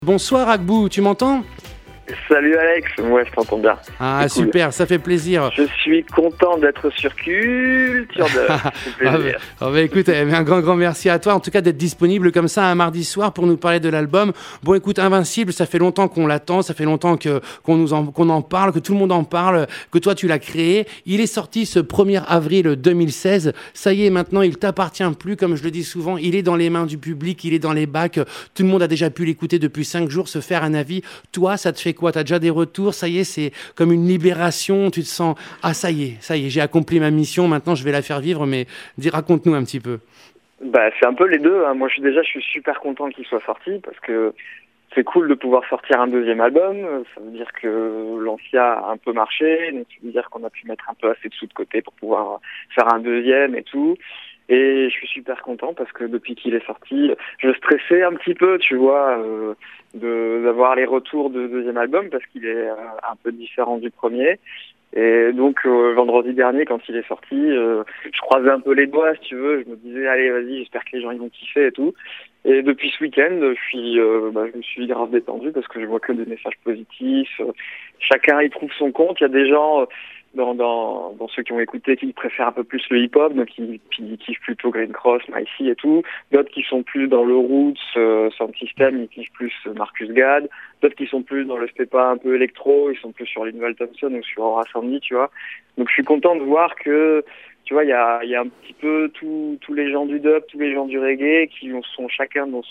Bonsoir Agbou, tu m'entends ? Salut Alex, ouais je t'entends bien. Ah cool. Super, ça fait plaisir. Je suis content d'être sur Culture de. Écoute, un grand merci à toi en tout cas d'être disponible comme ça un mardi soir pour nous parler de l'album. Bon écoute, Invincible, ça fait longtemps qu'on l'attend, ça fait longtemps qu'on en parle, que tout le monde en parle, que toi tu l'as créé. Il est sorti ce 1er avril 2016. Ça y est, maintenant il t'appartient plus, comme je le dis souvent, il est dans les mains du public, il est dans les bacs. Tout le monde a déjà pu l'écouter depuis 5 jours, se faire un avis. Toi, ça te fait quoi ? T'as déjà des retours, ça y est, c'est comme une libération, tu te sens, ah ça y est, j'ai accompli ma mission, maintenant je vais la faire vivre, mais raconte-nous un petit peu. Bah c'est un peu les deux, hein. Moi je suis super content qu'il soit sorti, parce que c'est cool de pouvoir sortir un deuxième album, ça veut dire que l'ancien a un peu marché, donc ça veut dire qu'on a pu mettre un peu assez de sous de côté pour pouvoir faire un deuxième et tout. Et je suis super content parce que depuis qu'il est sorti, je stressais un petit peu, tu vois, d'avoir les retours de deuxième album parce qu'il est un peu différent du premier. Et donc vendredi dernier, quand il est sorti, je croisais un peu les doigts, si tu veux. Je me disais, allez, vas-y, j'espère que les gens ils vont kiffer et tout. Et depuis ce week-end, je me suis grave détendu parce que je vois que des messages positifs. Chacun y trouve son compte. Il y a des gens dans ceux qui ont écouté qui préfèrent un peu plus le hip-hop, donc qui kiffent plutôt Green Cross, Mycie et tout. D'autres qui sont plus dans le roots, Sound System, ils kiffent plus Marcus Gad. D'autres qui sont plus dans le stepa un peu électro, ils sont plus sur Linval Thompson ou sur Aura Sandy, tu vois. Donc je suis content de voir que, tu vois, il y a un petit peu tous les gens du dub, tous les gens du reggae qui sont chacun dans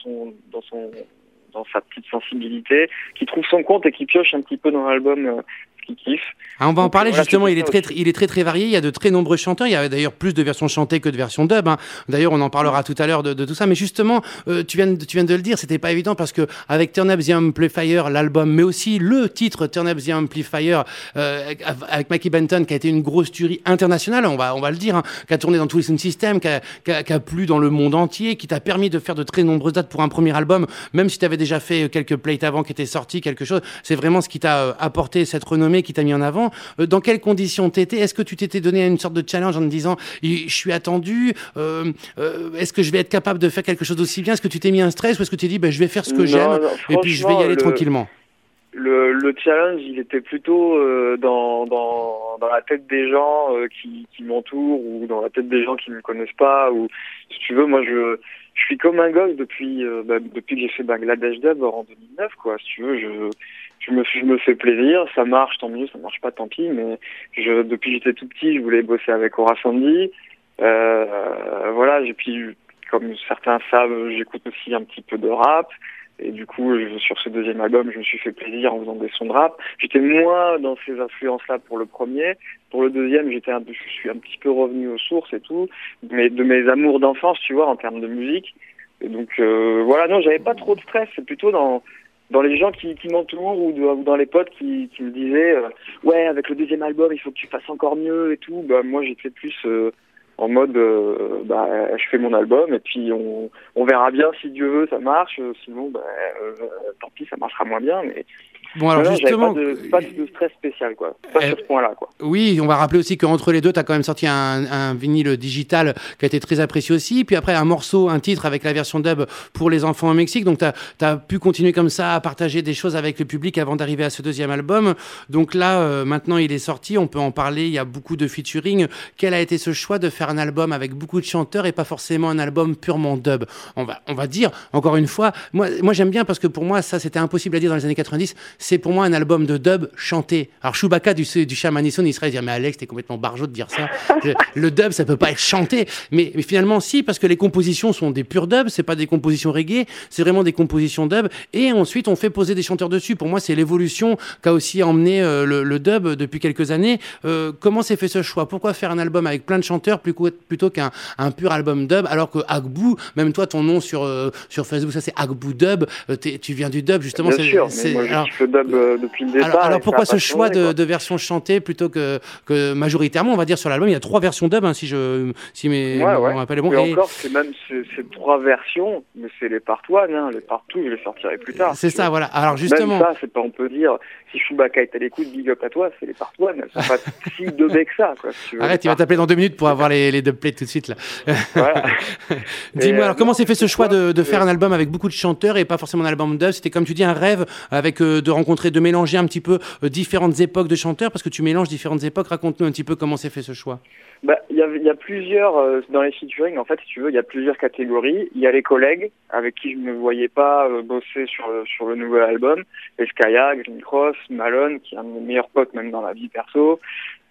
sa petite sensibilité, qui trouvent son compte et qui pioche un petit peu dans l'album qui kiffe. Ah, on va en parler justement, il est très varié, il y a de très nombreux chanteurs, il y a d'ailleurs plus de versions chantées que de versions dub, hein. D'ailleurs on en parlera tout à l'heure de tout ça, mais justement tu viens de le dire, c'était pas évident parce que avec Turn Up the Amplifier, l'album, mais aussi le titre Turn Up the Amplifier avec Mackie Benton qui a été une grosse tuerie internationale, on va le dire, hein, qui a tourné dans tous les sound systems, qui a plu dans le monde entier, qui t'a permis de faire de très nombreuses dates pour un premier album, même si tu avais déjà fait quelques plates avant qui étaient sortis, quelque chose, c'est vraiment ce qui t'a apporté cette renommée, qui t'a mis en avant. Dans quelles conditions t'étais ? Est-ce que tu t'étais donné une sorte de challenge en te disant je suis attendu, est-ce que je vais être capable de faire quelque chose d'aussi bien ? Est-ce que tu t'es mis un stress ou est-ce que tu t'es dit je vais faire ce que j'aime et puis je vais y aller tranquillement ? Le challenge, il était plutôt dans la tête des gens qui m'entourent ou dans la tête des gens qui ne me connaissent pas. Ou si tu veux, moi je suis comme un gosse depuis que j'ai fait Bangladesh Dub en 2009, quoi. Si tu veux, je me fais plaisir, ça marche, tant mieux, ça marche pas, tant pis, mais depuis que j'étais tout petit, je voulais bosser avec Aura Sandy. Voilà, et puis, comme certains savent, j'écoute aussi un petit peu de rap. Et du coup, sur ce deuxième album, je me suis fait plaisir en faisant des sons de rap. J'étais moins dans ces influences-là pour le premier. Pour le deuxième, je suis un petit peu revenu aux sources et tout, mais de mes amours d'enfance, tu vois, en termes de musique. Et donc, voilà, non, j'avais pas trop de stress. C'est plutôt dans les gens qui m'entourent ou dans les potes qui me disaient ouais, avec le deuxième album, il faut que tu fasses encore mieux et tout. Moi, j'étais plus en mode je fais mon album et puis on verra bien, si Dieu veut ça marche, sinon tant pis, ça marchera moins bien, mais bon, alors justement, pas de stress spécial, quoi. Pas sur ce point-là, quoi. Oui, on va rappeler aussi qu'entre les deux, tu as quand même sorti un vinyle digital qui a été très apprécié aussi. Puis après, un titre avec la version dub pour les enfants au Mexique. Donc, tu as pu continuer comme ça à partager des choses avec le public avant d'arriver à ce deuxième album. Donc là, maintenant, il est sorti. On peut en parler. Il y a beaucoup de featuring. Quel a été ce choix de faire un album avec beaucoup de chanteurs et pas forcément un album purement dub ? On va dire, encore une fois, moi j'aime bien parce que pour moi, ça, c'était impossible à dire dans les années 90. C'est pour moi un album de dub chanté. Alors Chewbacca du Shamanison, il serait dire mais Alex, t'es complètement barjot de dire ça. Le dub, ça peut pas être chanté. Mais finalement si, parce que les compositions sont des purs dubs, c'est pas des compositions reggae, c'est vraiment des compositions dub. Et ensuite on fait poser des chanteurs dessus. Pour moi c'est l'évolution qu'a aussi emmené le dub depuis quelques années. Comment s'est fait ce choix ? Pourquoi faire un album avec plein de chanteurs plutôt qu'un pur album dub, alors que Agbou, même toi ton nom sur Facebook, ça c'est Agbou Dub, tu viens du dub justement. Bien sûr, mais moi je kiffe le dub depuis le départ. Alors pourquoi ce choix de version chantée plutôt que majoritairement, on va dire, sur l'album, il y a 3 versions dub, hein, si mes rappels est bon. Et encore, c'est 3 versions, mais c'est les part one, hein. Les part two, je les sortirai plus tard. C'est ça, voilà. Alors justement. Même ça, c'est pas, on peut dire, si Chewbacca est à l'écoute, big up à toi, c'est les part one. Elles sont pas si dubées que ça, quoi. Si tu veux. Arrête, il va t'appeler dans 2 minutes pour avoir les dubplates tout de suite, là. Voilà. Dis-moi, alors comment s'est fait ce choix de faire un album avec beaucoup de chanteurs et pas forcément un album dub? C'était, comme tu dis, un rêve avec de rencontrer, de mélanger un petit peu différentes époques de chanteurs, parce que tu mélanges différentes époques. Raconte-nous un petit peu comment s'est fait ce choix. Il y a plusieurs, dans les featuring, en fait, si tu veux, il y a plusieurs catégories. Il y a les collègues, avec qui je ne me voyais pas bosser sur le nouvel album. Eskaya, Green Cross, Malone, qui est un de mes meilleurs potes, même dans la vie perso.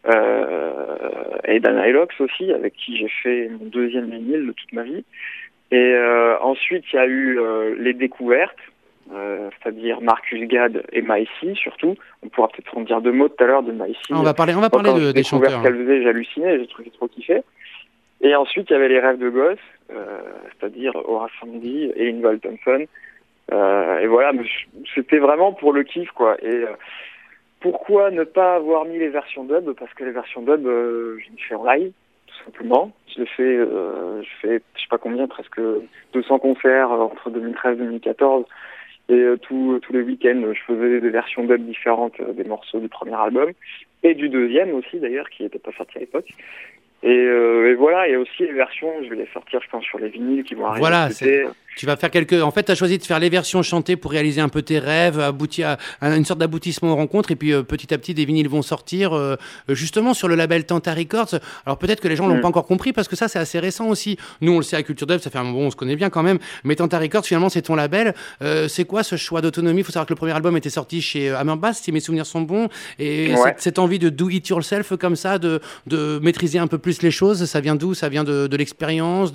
Et Dan Hylox aussi, avec qui j'ai fait mon 2e vinyle de toute ma vie. Et ensuite, il y a eu les découvertes, c'est-à-dire Marcus Gad et Maïsi, surtout. On pourra peut-être en dire 2 mots tout à l'heure de Maïsi. On va parler des chanteurs. Qu'elle faisait, j'hallucinais, j'ai trop kiffé. Et ensuite, il y avait les rêves de gosse, c'est-à-dire Horace Sandy et Ingval Thompson. Et voilà, c'était vraiment pour le kiff, quoi. Et pourquoi ne pas avoir mis les versions dub? Parce que les versions dub, je les fais en live, tout simplement. Je fais, je sais pas combien, presque 200 concerts entre 2013 et 2014. Et tous les week-ends, je faisais des versions dub différentes des morceaux du premier album. Et du 2e aussi, d'ailleurs, qui n'était pas sorti à l'époque. Et voilà, et aussi les versions, je vais les sortir, je pense, sur les vinyles qui vont arriver. Voilà, tu vas faire En fait, tu as choisi de faire les versions chantées pour réaliser un peu tes rêves, aboutir à une sorte d'aboutissement aux rencontres, et puis petit à petit, des vinyles vont sortir, justement sur le label Tanta Records. Alors peut-être que les gens l'ont pas encore compris, parce que ça, c'est assez récent aussi. Nous, on le sait à Culture Dub, ça fait un moment, on se connaît bien quand même, mais Tanta Records, finalement, c'est ton label. C'est quoi ce choix d'autonomie? Il faut savoir que le premier album était sorti chez Hammer Bass, si mes souvenirs sont bons, et cette envie de do it yourself comme ça, de maîtriser un peu plus les choses, ça vient d'où? Ça vient de l'expérience,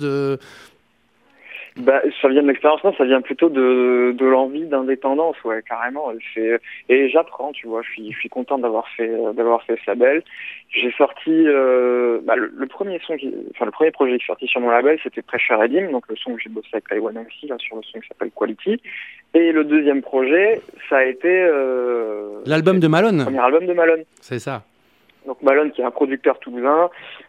ça vient de l'expérience, non, ça vient plutôt de l'envie d'indépendance, ouais, carrément. Et j'apprends, tu vois, je suis content d'avoir fait ce label. J'ai sorti le premier projet qui est sorti sur mon label, c'était Pressure Redim, donc le son que j'ai bossé avec Taiwan aussi, là, sur le son qui s'appelle Quality. Et le 2e projet, ça a été l'album de Malone. Le premier album de Malone. C'est ça. Donc Malone, qui est un producteur toulousain,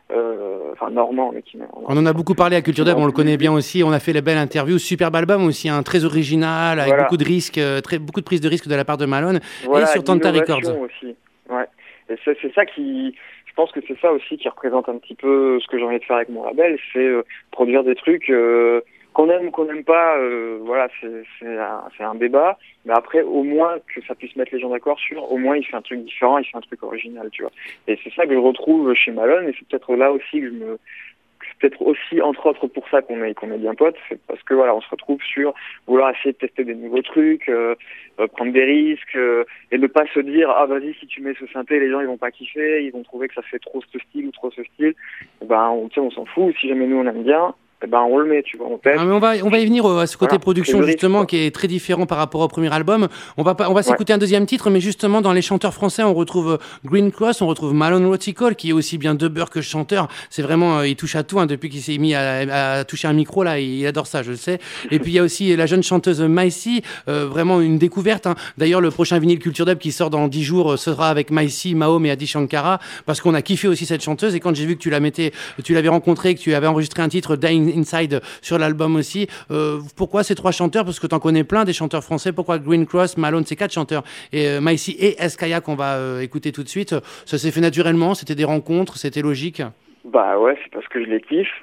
normand, mais qui... On en a beaucoup parlé à Culture Dub, on le connaît bien aussi. On a fait la belle interview, superbe album aussi, très original, avec beaucoup de risques, beaucoup de prises de risques de la part de Malone, et sur Tanta Records. Aussi. Ouais. Et c'est ça je pense que c'est ça aussi qui représente un petit peu ce que j'ai envie de faire avec mon label, c'est produire des trucs qu'on aime ou qu'on n'aime pas. Voilà, c'est un débat. Mais après, au moins que ça puisse mettre les gens d'accord sur, au moins il fait un truc différent, il fait un truc original, tu vois. Et c'est ça que je retrouve chez Malone, et c'est peut-être là aussi c'est peut-être aussi, entre autres, pour ça qu'on est bien potes, c'est parce que voilà, on se retrouve sur vouloir essayer de tester des nouveaux trucs, prendre des risques, et ne pas se dire, ah vas-y, si tu mets ce synthé, les gens ils vont pas kiffer, ils vont trouver que ça fait trop ce style ou trop ce style. Et on s'en fout, si jamais nous on aime bien, on le met, tu vois, on teste. Mais on va y venir à ce côté production, justement, qui est très différent par rapport au premier album. On va s'écouter un 2e titre, mais justement, dans les chanteurs français, on retrouve Green Cross, on retrouve Malone Rotical, qui est aussi bien dubber que chanteur. C'est vraiment, il touche à tout, depuis qu'il s'est mis à toucher un micro, là, il adore ça, je le sais. Et puis, il y a aussi la jeune chanteuse Maïsi, vraiment une découverte. D'ailleurs, le prochain vinyle Culture Dub qui sort dans 10 jours sera avec Maïsi, Mahom et Adi Shankara, parce qu'on a kiffé aussi cette chanteuse. Et quand j'ai vu que tu l'avais rencontrée, que tu avais enregistré un titre, Dying Inside, sur l'album aussi. Pourquoi ces 3 chanteurs? Parce que tu en connais plein des chanteurs français. Pourquoi Green Cross, Malone, c'est 4 chanteurs, et Maïsi et Eskaya qu'on va écouter tout de suite? Ça s'est fait naturellement? C'était des rencontres? C'était logique? Ouais, c'est parce que je les kiffe.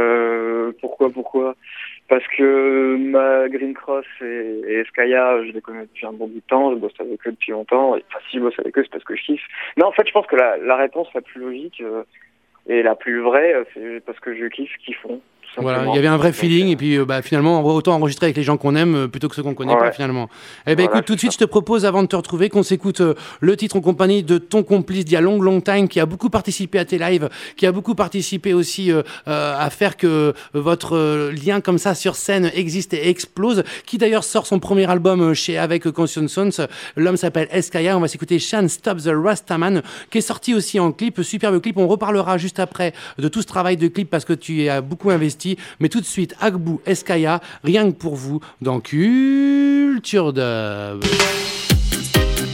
Pourquoi? Parce que ma Green Cross et Eskaya, je les connais depuis un bon bout de temps, je bosse avec eux depuis longtemps. Enfin, si je bosse avec eux, c'est parce que je kiffe. Non, en fait, je pense que la réponse la plus logique et la plus vraie, c'est parce que je kiffe ce qu'ils font. Voilà, il y avait un vrai feeling, et puis finalement, autant enregistrer avec les gens qu'on aime plutôt que ceux qu'on connaît pas, finalement. Écoute, tout de suite, je te propose, avant de te retrouver, qu'on s'écoute le titre en compagnie de ton complice d'il y a long time, qui a beaucoup participé à tes lives, qui a beaucoup participé aussi à faire que votre lien comme ça sur scène existe et explose, qui d'ailleurs sort son premier album avec Conscience Sons. L'homme s'appelle Eskaya. On va s'écouter Shan Stop the Rastaman, qui est sorti aussi en clip, superbe clip. On reparlera juste après de tout ce travail de clip, parce que tu as beaucoup investi. Mais tout de suite, Agbou, Eskaya, rien que pour vous, dans Culture Dub.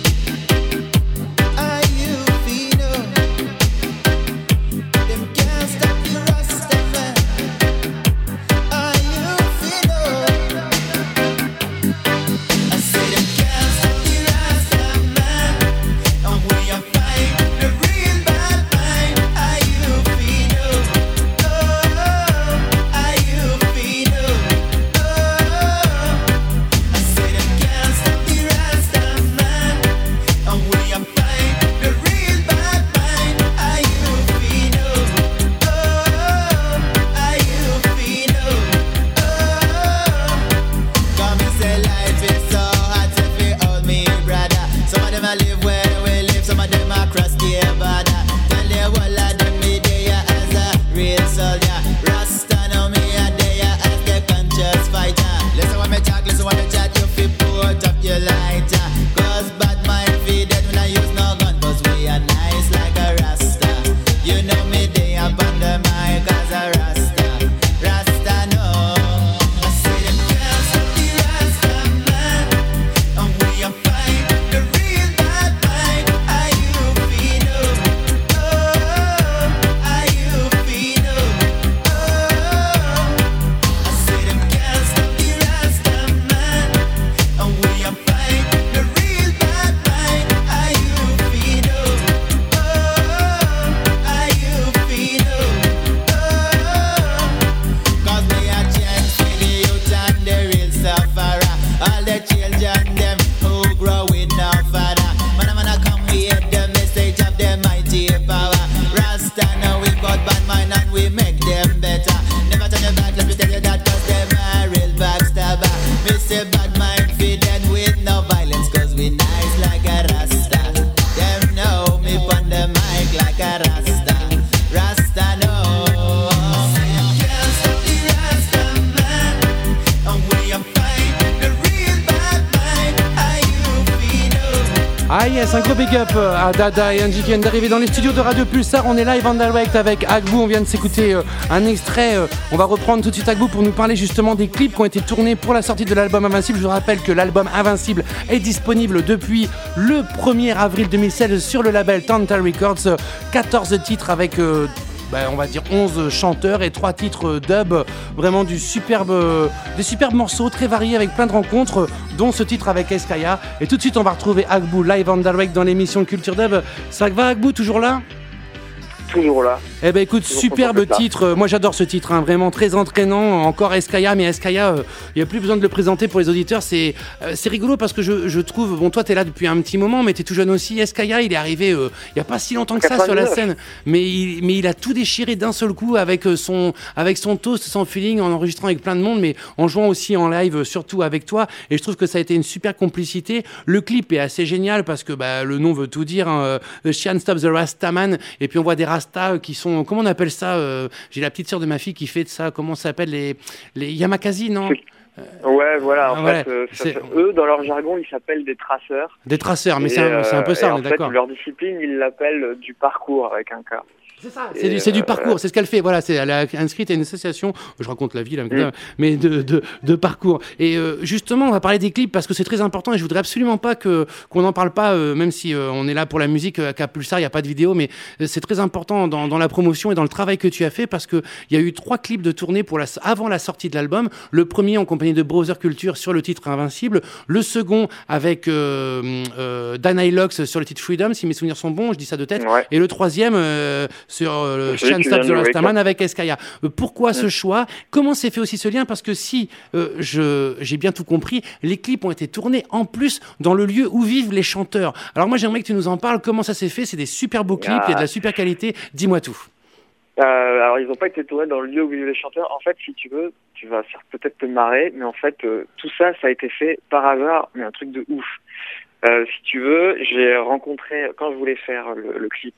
light. Cause bad mind feed that when I use no gun, cause we are nice like a rasta. You know me, they up on the mic as a rasta. Rasta no. I say them girls of the rasta man, and we are fine. The real bad mind. Are you feel? Oh, are you feel? Oh, I say them girls of the rasta man, and we are fine. The real bad mind. Are you feel? Oh, are you feel? Oh, cause they are chance for the youth and the real sufferer. All the children them who grow with no father. Man, I come with the message of the mighty power. Rasta now we got bad mind and we make them better. Never turn your back, let me tell you that, cause them are real backstabber. We say bad mind feed them with no violence, cause we nice like a rasta. Them know me on the mic like a rasta. Rasta no. Girls of the rasta man, and we are fine. The real bad mind. Are you feel? Ah yes, un gros big up à Dada et Angie qui viennent d'arriver dans les studios de Radio Pulsar. On est live en direct avec Agbu. On vient de s'écouter un extrait. On va reprendre tout de suite Agbu pour nous parler justement des clips qui ont été tournés pour la sortie de l'album Invincible. Je vous rappelle que l'album Invincible est disponible depuis le 1er avril 2016 sur le label Tanta Records. 14 titres avec... on va dire 11 chanteurs et 3 titres dub, vraiment des superbes morceaux très variés avec plein de rencontres, dont ce titre avec Eskaya. Et tout de suite on va retrouver Agbu live on direct dans l'émission Culture Dub. Ça va Agbu, toujours là? Toujours là. Eh ben écoute, superbe titre, moi j'adore ce titre, hein, vraiment très entraînant, encore Eskaya, mais Eskaya, il n'y a plus besoin de le présenter pour les auditeurs, c'est rigolo parce que je trouve, bon toi t'es là depuis un petit moment, mais t'es tout jeune aussi, Eskaya il est arrivé il n'y a pas si longtemps que ça sur la scène, mais il a tout déchiré d'un seul coup avec son toast, son feeling, en enregistrant avec plein de monde, mais en jouant aussi en live, surtout avec toi, et je trouve que ça a été une super complicité. Le clip est assez génial parce que le nom veut tout dire, hein, Can't Stop the Rastaman, et puis on voit des Rastas qui sont, comment on appelle ça, j'ai la petite sœur de ma fille qui fait de ça, comment ça s'appelle, les Yamakasi, non? Ouais, voilà, en fait, eux, dans leur jargon, ils s'appellent des traceurs. Des traceurs, mais c'est un peu ça, on est d'accord. En fait, leur discipline, ils l'appellent du parcours avec un K. C'est ça, c'est du parcours, c'est ce qu'elle fait. Voilà, elle a inscrite à une association, je raconte la vie là, mais de parcours. Et justement, on va parler des clips parce que c'est très important et je voudrais absolument pas qu'on n'en parle pas, même si on est là pour la musique, qu'à Pulsar, il n'y a pas de vidéo, mais c'est très important dans la promotion et dans le travail que tu as fait parce qu'il y a eu 3 clips de tournée avant la sortie de l'album. Le premier en compagnie de Browser Culture sur le titre Invincible, le second avec Dana Ilox sur le titre Freedom, si mes souvenirs sont bons, je dis ça de tête, et le troisième sur Can't Stop the Rastaman avec Eskaya. Pourquoi ce choix? Comment s'est fait aussi ce lien? Parce que si j'ai bien tout compris, les clips ont été tournés en plus dans le lieu où vivent les chanteurs. Alors moi j'aimerais que tu nous en parles, comment ça s'est fait? C'est des super beaux clips, il y a de la super qualité, dis-moi tout. Alors ils n'ont pas été tournés dans le lieu où vivent les chanteurs. En fait, si tu veux, tu vas peut-être te marrer, mais en fait tout ça a été fait par hasard, mais un truc de ouf. Si tu veux, j'ai rencontré, quand je voulais faire le clip,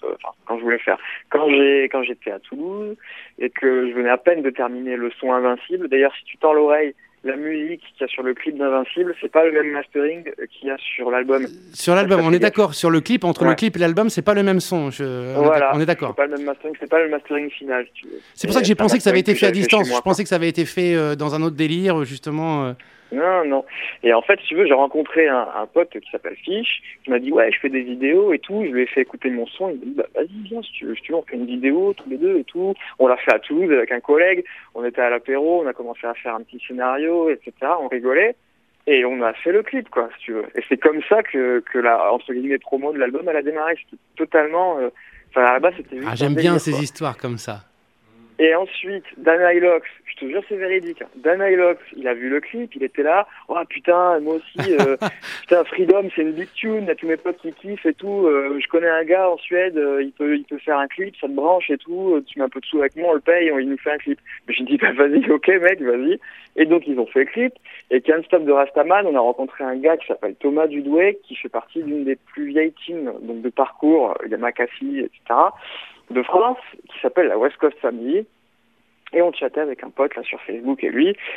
quand j'étais à Toulouse et que je venais à peine de terminer le son Invincible. D'ailleurs, si tu tends l'oreille, la musique qu'il y a sur le clip d'Invincible, c'est pas le même mastering qu'il y a sur l'album. Sur l'album, on est d'accord. Sur le clip, entre le clip et l'album, c'est pas le même son. On est d'accord. C'est pas le même mastering, c'est pas le mastering final, si tu veux. C'est pour ça que j'ai pensé que ça avait été fait à distance. Je pensais que ça avait été fait dans un autre délire, justement. Non. Et en fait, si tu veux, j'ai rencontré un pote qui s'appelle Fish, qui m'a dit ouais, je fais des vidéos et tout. Je lui ai fait écouter mon son. Il m'a dit vas-y, viens, si tu veux, on fait une vidéo tous les deux et tout. On l'a fait à Toulouse avec un collègue. On était à l'apéro, on a commencé à faire un petit scénario, etc. On rigolait et on a fait le clip, quoi, si tu veux. Et c'est comme ça que la entre guillemets promo de l'album elle a démarré. C'était totalement. À la base, c'était. J'aime bien ces histoires comme ça. Et ensuite, Dana Ilox, je te jure c'est véridique, hein. Dana Ilox, il a vu le clip, il était là, oh putain, moi aussi, putain, Freedom c'est une big tune, il y a tous mes potes qui kiffent et tout, je connais un gars en Suède, il peut faire un clip, ça te branche et tout, tu mets un peu de sous avec moi, on le paye, il nous fait un clip. Mais je me dis, bah vas-y, ok mec, vas-y. Et donc ils ont fait le clip, et Can't Stop the Rastaman, on a rencontré un gars qui s'appelle Thomas Dudoué, qui fait partie d'une des plus vieilles teams, donc de parcours, Yamakasi, etc., de France, qui s'appelle la West Coast Family, et on chattait avec un pote là sur Facebook et lui,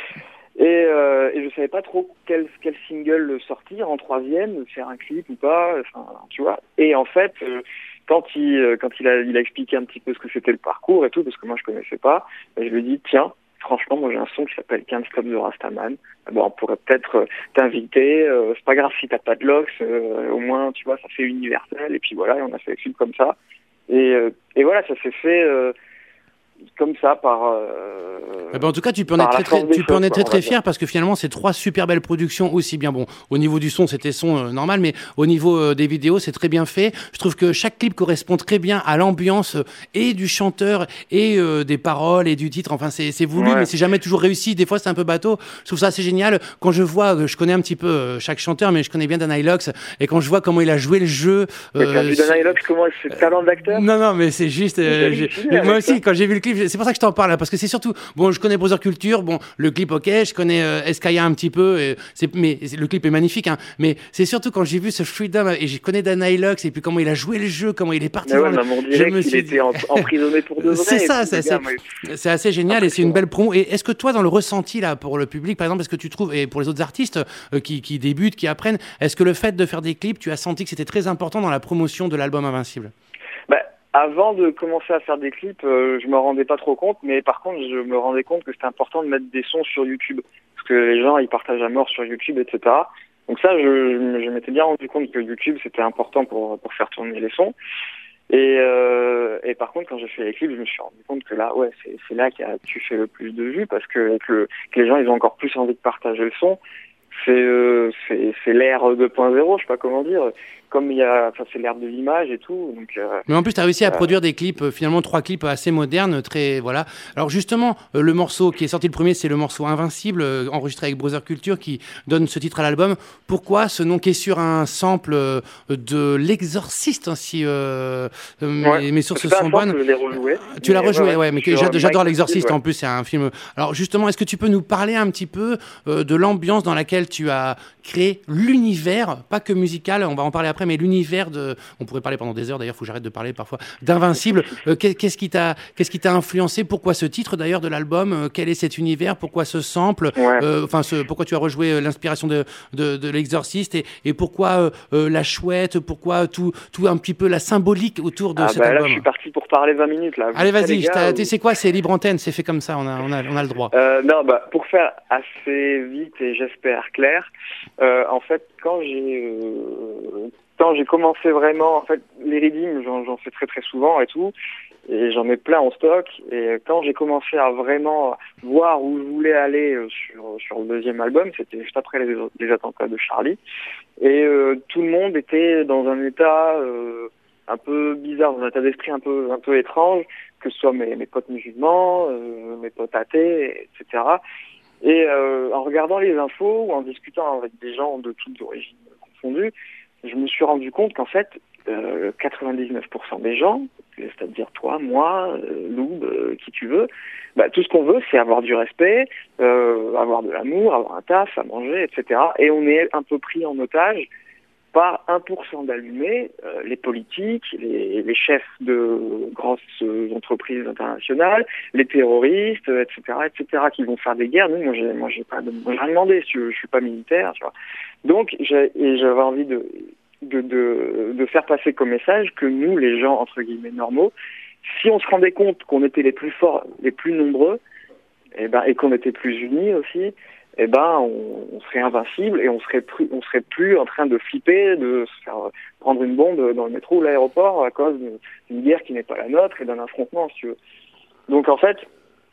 Et je savais pas trop quel single sortir en troisième, faire un clip ou pas, enfin, tu vois. Et en fait, quand il a expliqué un petit peu ce que c'était le parcours et tout, parce que moi je connaissais pas, je lui ai dit tiens, franchement, moi j'ai un son qui s'appelle Can't Stop the Rastaman. Bon, on pourrait peut-être t'inviter. C'est pas grave si t'as pas de locks, au moins tu vois, ça fait universel. Et puis voilà, et on a fait le clip comme ça. Et voilà, ça s'est fait comme ça par. En tout cas, tu peux en par être la très, force des tu peux en choses, être quoi, très, on va très dire. fier parce que finalement, c'est 3 super belles productions aussi bien. Bon, au niveau du son, c'était son normal, mais au niveau des vidéos, c'est très bien fait. Je trouve que chaque clip correspond très bien à l'ambiance et du chanteur et des paroles et du titre. Enfin, c'est voulu, Ouais. mais c'est jamais toujours réussi. Des fois, c'est un peu bateau. Je trouve ça assez génial. Quand je vois, je connais un petit peu chaque chanteur, mais je connais bien Dan Ilox, et quand je vois comment il a joué le jeu. Mais t'as vu Dan Ilox, comment c'est le talent d'acteur? Non, mais c'est juste. Mais moi aussi, quand j'ai vu le clip, c'est pour ça que je t'en parle, là, parce que c'est surtout. Bon, je connais Brother Culture, bon, le clip, ok, je connais Eskaya un petit peu, mais le clip est magnifique, hein, mais c'est surtout quand j'ai vu ce Freedom, et je connais Dan Ilox, et puis comment il a joué le jeu, comment il est parti. Mais ouais, mais on dirait qu'il suis dit- était emprisonné pour de vrai. C'est ça, et tout, c'est le gars, mais- c'est assez génial, et c'est une belle promo. Et est-ce que toi, dans le ressenti, là, pour le public, par exemple, est-ce que tu trouves, et pour les autres artistes qui débutent, qui apprennent, est-ce que le fait de faire des clips, tu as senti que c'était très important dans la promotion de l'album Invincible? Bah, avant de commencer à faire des clips, je me rendais pas trop compte, mais par contre, je me rendais compte que c'était important de mettre des sons sur YouTube, parce que les gens, ils partagent à mort sur YouTube, etc. Donc ça, je m'étais bien rendu compte que YouTube, c'était important pour faire tourner les sons. Et par contre, quand j'ai fait les clips, je me suis rendu compte que là, ouais, c'est là tu fais le plus de vues, parce que les gens, ils ont encore plus envie de partager le son. C'est l'ère 2.0, je sais pas comment dire. Comme c'est l'ère de l'image et tout. Donc, Mais en plus, tu as réussi à produire des clips, finalement 3 clips assez modernes, très voilà. Alors justement, le morceau qui est sorti le premier, c'est le morceau Invincible, enregistré avec Brother Culture, qui donne ce titre à l'album. Pourquoi ce nom qui est sur un sample de L'Exorciste, hein, si mes sources c'est pas sont un bonnes. sample, je l'ai rejoué. Tu l'as rejoué, ouais, mais sur j'adore Mike L'Exorciste, Steel, en plus, c'est un film. Alors justement, est-ce que tu peux nous parler un petit peu de l'ambiance dans laquelle tu as créé l'univers, pas que musical, on va en parler après, mais l'univers on pourrait parler pendant des heures, d'ailleurs, il faut que j'arrête de parler parfois, d'Invincible. Qu'est-ce qui t'a influencé? Pourquoi ce titre, d'ailleurs, de l'album? Quel est cet univers? Pourquoi ce sample? Ouais. Pourquoi tu as rejoué l'inspiration de L'Exorciste? Et pourquoi la chouette? Pourquoi tout un petit peu la symbolique autour de cet là, album? je suis parti pour parler 20 minutes, là. Allez, Vous savez, vas-y, les gars, tu sais quoi, c'est libre antenne, c'est fait comme ça, on a le droit. non, pour faire assez vite et j'espère clair, en fait, quand j'ai commencé vraiment, en fait, les redeems, j'en fais très très souvent et tout, et j'en ai plein en stock, et quand j'ai commencé à vraiment voir où je voulais aller sur le deuxième album, c'était juste après les attentats de Charlie, et tout le monde était dans un état un peu bizarre, dans un état d'esprit un peu étrange, que ce soit mes potes musulmans, mes potes athées, etc. Et en regardant les infos ou en discutant avec des gens de toutes origines confondues, je me suis rendu compte qu'en fait, 99% des gens, c'est-à-dire toi, moi, Loub, qui tu veux, tout ce qu'on veut, c'est avoir du respect, avoir de l'amour, avoir un taf, à manger, etc. Et on est un peu pris en otage par 1% d'allumés, les politiques, les chefs de grosses entreprises internationales, les terroristes, etc., qui vont faire des guerres. Nous, moi, j'ai rien demandé, si je suis pas militaire, tu vois. Donc, j'avais envie de faire passer comme message que nous, les gens entre guillemets normaux, si on se rendait compte qu'on était les plus forts, les plus nombreux, et qu'on était plus unis aussi, on serait invincible et on serait plus en train de flipper, de se faire prendre une bombe dans le métro ou l'aéroport à cause d'une guerre qui n'est pas la nôtre et d'un affrontement, si tu veux. Donc en fait,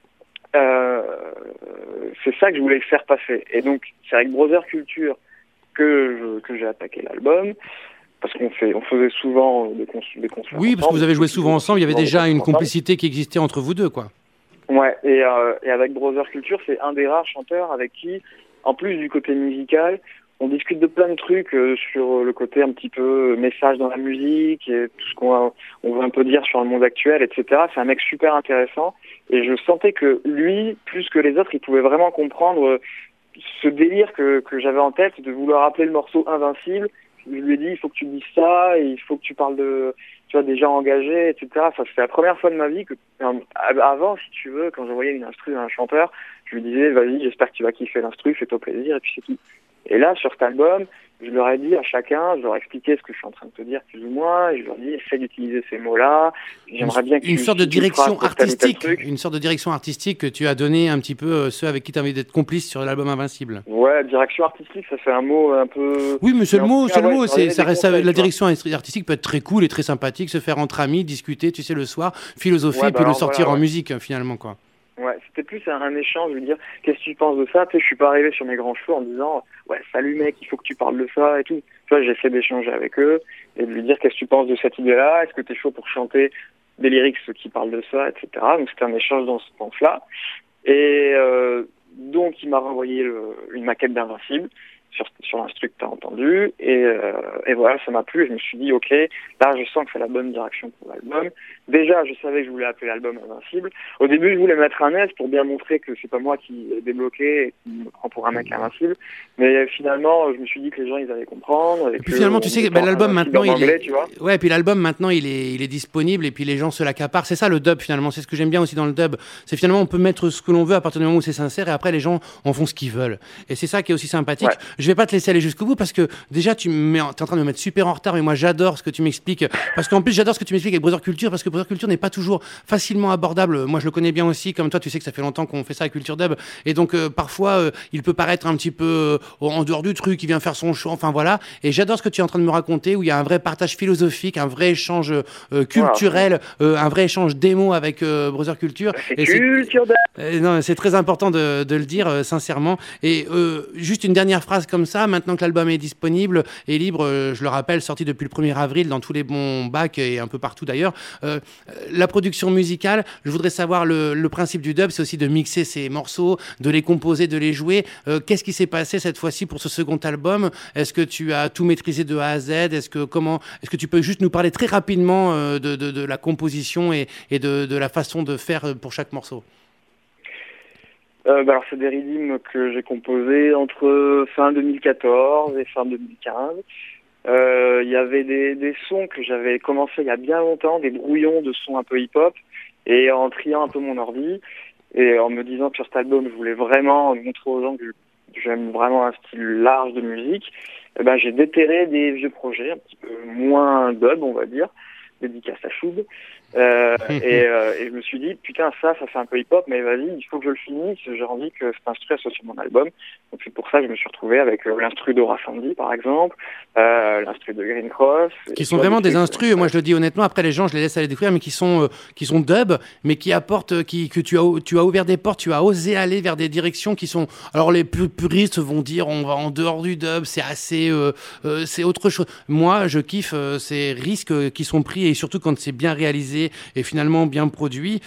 c'est ça que je voulais faire passer. Et donc c'est avec Brother Culture que j'ai attaqué l'album. Parce qu'on faisait souvent des concerts. Oui, parce que vous avez joué souvent ensemble, il y avait déjà une complicité qui existait entre vous deux, quoi. Ouais, et avec Brother Culture, c'est un des rares chanteurs avec qui, en plus du côté musical, on discute de plein de trucs sur le côté un petit peu message dans la musique et tout ce qu'on veut un peu dire sur le monde actuel, etc. C'est un mec super intéressant et je sentais que lui, plus que les autres, il pouvait vraiment comprendre ce délire que j'avais en tête de vouloir appeler le morceau Invincible je lui ai dit, il faut que tu dises ça, et il faut que tu parles de, tu vois, des gens engagés, etc. Ça, c'est la première fois de ma vie que, avant, si tu veux, quand j'envoyais une instru à un chanteur, je lui disais, vas-y, j'espère que tu vas kiffer l'instru, fais-toi plaisir, et puis c'est tout. Et là, sur cet album, je leur ai dit à chacun, je leur ai expliqué ce que je suis en train de te dire plus ou moins, et je leur ai dit, essaie d'utiliser ces mots-là, j'aimerais bien que une tu, sorte de si tu le feras direction pour tel ou tel artistique, truc. une sorte de direction artistique que tu as donné un petit peu ceux avec qui tu as envie d'être complice sur l'album Invincible. Ouais, direction artistique, ça fait un mot un peu... Oui, mais c'est Mais le en mot, tout c'est cas, le ouais, mot. je leur ai C'est, donné ça des reste, conseils, la tu vois. direction artistique peut être très cool et très sympathique, se faire entre amis, discuter, tu sais, le soir, philosopher, Ouais, et bah puis le alors, sortir voilà, en ouais. musique, finalement, quoi. Ouais, c'était plus un échange, je veux dire, qu'est-ce que tu penses de ça? Tu sais, je suis pas arrivé sur mes grands cheveux en disant, ouais, salut mec, il faut que tu parles de ça et tout. Tu vois, j'essaie d'échanger avec eux et de lui dire qu'est-ce que tu penses de cette idée-là, est-ce que t'es chaud pour chanter des lyrics qui parlent de ça, etc. Donc c'était un échange dans ce sens-là. Et donc il m'a renvoyé une maquette d'Invincible sur l'instru que t'as entendu et voilà, ça m'a plu. Je me suis dit, ok, là je sens que c'est la bonne direction pour l'album. Déjà, je savais que je voulais appeler l'album Invincible. Au début, je voulais mettre un S pour bien montrer que c'est pas moi qui ai débloqué et qui me prend pour un mec invincible. Mais finalement, je me suis dit que les gens, ils allaient comprendre. Et puis finalement, tu sais, que bah, l'album maintenant, il anglais, est, tu vois. ouais, puis l'album maintenant, il est disponible et puis les gens se l'accaparent. C'est ça le dub finalement. C'est ce que j'aime bien aussi dans le dub. C'est finalement, on peut mettre ce que l'on veut à partir du moment où c'est sincère et après les gens en font ce qu'ils veulent. Et c'est ça qui est aussi sympathique. Ouais. Je vais pas te laisser aller jusqu'au bout parce que déjà, t'es en train de me mettre super en retard. Mais moi, j'adore ce que tu m'expliques parce qu'en plus, j'adore ce que tu m'expliques avec Brother Culture parce que Brother Culture n'est pas toujours facilement abordable. Moi, je le connais bien aussi. Comme toi, tu sais que ça fait longtemps qu'on fait ça à Culture Dub et donc parfois, il peut paraître un petit peu en dehors du truc. Il vient faire son show. Enfin voilà. Et j'adore ce que tu es en train de me raconter où il y a un vrai partage philosophique, un vrai échange culturel, un vrai échange d'émo avec Brother Culture. C'est Et Culture Dub. non, c'est très important de le dire sincèrement. Et juste une dernière phrase comme ça, maintenant que l'album est disponible et libre, je le rappelle, sorti depuis le 1er avril dans tous les bons bacs et un peu partout d'ailleurs. La production musicale, je voudrais savoir le principe du dub, c'est aussi de mixer ces morceaux, de les composer, de les jouer. Qu'est-ce qui s'est passé cette fois-ci pour ce second album? Est-ce que tu as tout maîtrisé de A à Z? Est-ce que tu peux juste nous parler très rapidement de la composition et de la façon de faire pour chaque morceau? Alors c'est des rythmes que j'ai composés entre fin 2014 et fin 2015. Il y avait des sons que j'avais commencé il y a bien longtemps, des brouillons de sons un peu hip-hop, et en triant un peu mon ordi, et en me disant que sur cet album, je voulais vraiment montrer aux gens que j'aime vraiment un style large de musique, eh ben, j'ai déterré des vieux projets, un petit peu moins dub, on va dire, dédicace à Choub. Et je me suis dit, putain, ça fait un peu hip-hop, mais vas-y, il faut que je le finisse, j'ai envie que cet instru soit sur mon album. Donc c'est pour ça que je me suis retrouvé avec l'instru d'Aura Sandy, par exemple, l'instru de Green Cross. Qui sont vraiment des instrus, moi je le dis honnêtement, après les gens je les laisse aller découvrir, mais qui sont dub, mais qui apportent, que tu as ouvert des portes, tu as osé aller vers des directions qui sont, alors les plus puristes vont dire on va en dehors du dub, c'est assez, c'est autre chose. Moi je kiffe ces risques qui sont pris et surtout quand c'est bien réalisé et finalement bien produit.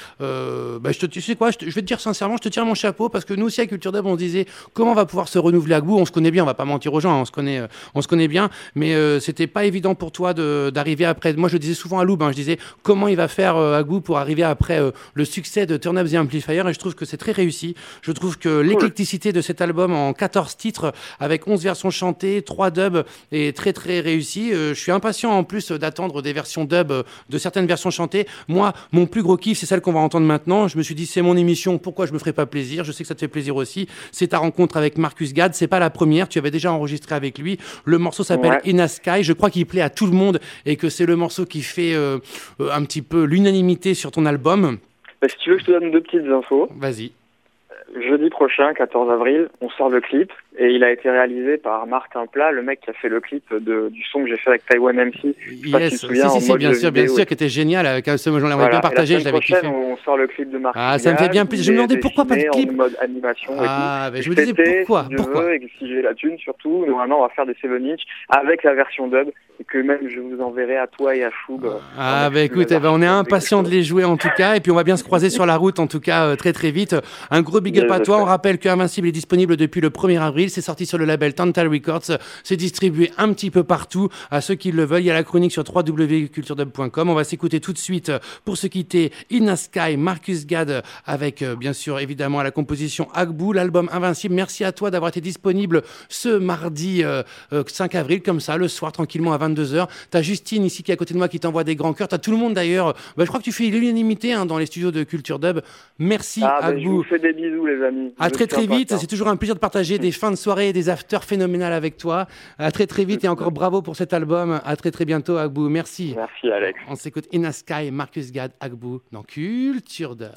Tu sais quoi, je vais te dire sincèrement, je te tire mon chapeau parce que nous aussi à Culture Dub on se disait comment on va pouvoir se renouveler à Gbou, on se connaît bien, on va pas mentir aux gens, on se connaît bien, mais c'était pas évident pour toi d'arriver après. Moi je le disais souvent à Loub, je disais comment il va faire à Gbou pour arriver après le succès de Turn Up the Amplifier, et je trouve que c'est très réussi. Je trouve que l'éclecticité de cet album en 14 titres avec 11 versions chantées, 3 dubs est très très réussi. Je suis impatient en plus d'attendre des versions dub de certaines versions chantées. Moi, mon plus gros kiff, c'est celle qu'on va entendre maintenant. Je me suis dit, c'est mon émission, pourquoi je me ferais pas plaisir? Je sais que ça te fait plaisir aussi. C'est ta rencontre avec Marcus Gad. C'est pas la première, tu avais déjà enregistré avec lui. Le morceau s'appelle In a Sky. Je crois qu'il plaît à tout le monde et que c'est le morceau qui fait un petit peu l'unanimité sur ton album. Bah, si tu veux, je te donne deux petites infos. Vas-y. Jeudi prochain, 14 avril, on sort le clip et il a été réalisé par Marc Templat, le mec qui a fait le clip du son que j'ai fait avec Taiwan MC. Je sais pas si tu te souviens, si, bien sûr, qui était génial. Avec ce j'en l'avais bien partagé, je l'avais kiffé. On sort le clip de Marc. Ah, ça me fait bien plaisir. Je me demandais pourquoi pas de clip. En mode animation. Je me disais pourquoi. Et si j'ai la thune, surtout, normalement, on va faire des 7 inch avec la version dub. Et que même je vous enverrai à toi et à Choub. Ah bah écoute, on est impatient de les jouer en tout cas, et puis on va bien se croiser sur la route en tout cas très très vite. Un gros big up à toi. On rappelle que Invincible est disponible depuis le 1er avril. C'est sorti sur le label Tantal Records. C'est distribué un petit peu partout à ceux qui le veulent. Il y a la chronique sur www.culturedub.com. On va s'écouter tout de suite pour se quitter In a Sky, Marcus Gad avec bien sûr évidemment à la composition Agbou, l'album Invincible. Merci à toi d'avoir été disponible ce mardi 5 avril comme ça, le soir tranquillement à 22h. T'as Justine ici qui est à côté de moi qui t'envoie des grands cœurs. T'as tout le monde d'ailleurs. Je crois que tu fais l'unanimité dans les studios de Culture Dub. Merci Agbou. Je vous fais des bisous les amis. À très très vite. C'est toujours un plaisir de partager des fins de soirée et des afters phénoménales avec toi. À très très vite et encore bravo pour cet album. À très très bientôt Agbou. Merci. Merci Alex. On s'écoute In a Sky, Marcus Gad, Agbou dans Culture Dub.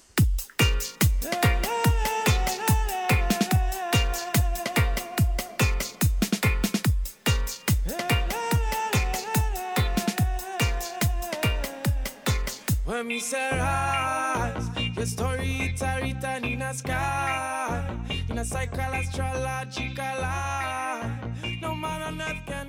When me say rise, your story it's written in a sky, in a psychological lie. No man on earth can